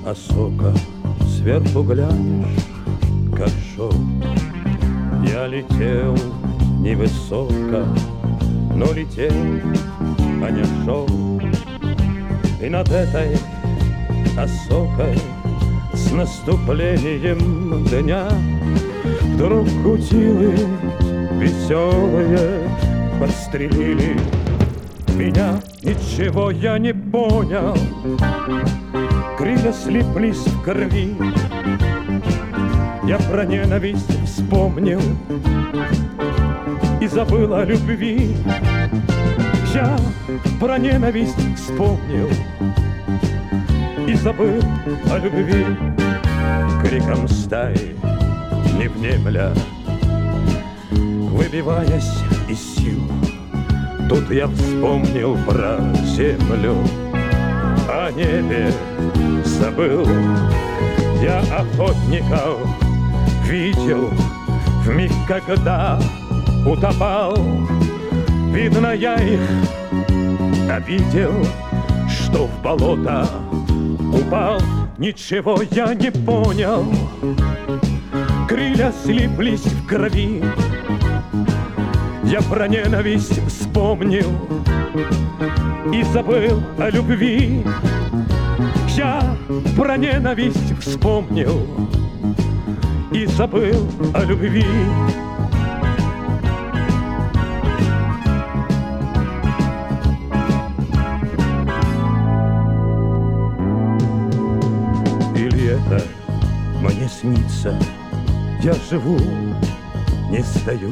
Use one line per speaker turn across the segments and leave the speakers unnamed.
осока, сверху глянешь, как шел. Я летел невысоко, но летел, а не шел. И над этой осокой с наступлением дня вдруг кутилы веселые подстрелили меня. Ничего я не понял, крылья слиплись в крови. Я про ненависть вспомнил и забыл о любви. Я про ненависть вспомнил и забыл о любви. Криком стаи не внемля, выбиваясь из сил, тут я вспомнил про землю, о небе забыл. Я охотников видел в миг, когда утопал. Видно, я их обидел, что в болото упал. Ничего я не понял, крылья слиплись в крови. Я про ненависть вспомнил и забыл о любви. Я про ненависть вспомнил и забыл о любви. Это мне снится, я живу, не сдаюсь.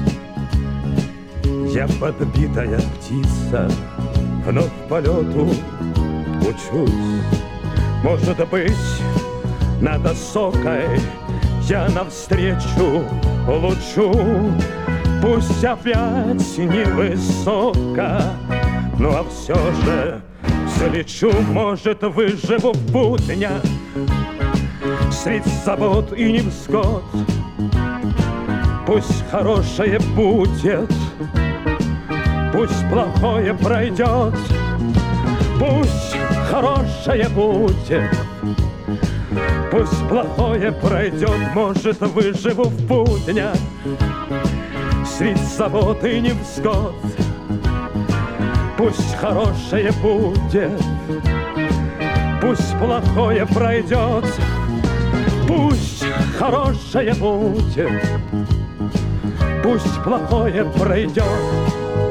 Я подбитая птица, вновь полету учусь. Может быть, над осокой я навстречу лучу. Пусть опять невысоко, ну а все же залечу. Может, выживу в буднях средь забот и невзгод. Пусть хорошее будет, пусть плохое пройдет. Пусть хорошее будет, пусть плохое пройдет. Может, выживу в буднях средь забот и невзгод. Пусть хорошее будет, пусть плохое пройдет. Пусть хорошее будет, пусть плохое пройдет.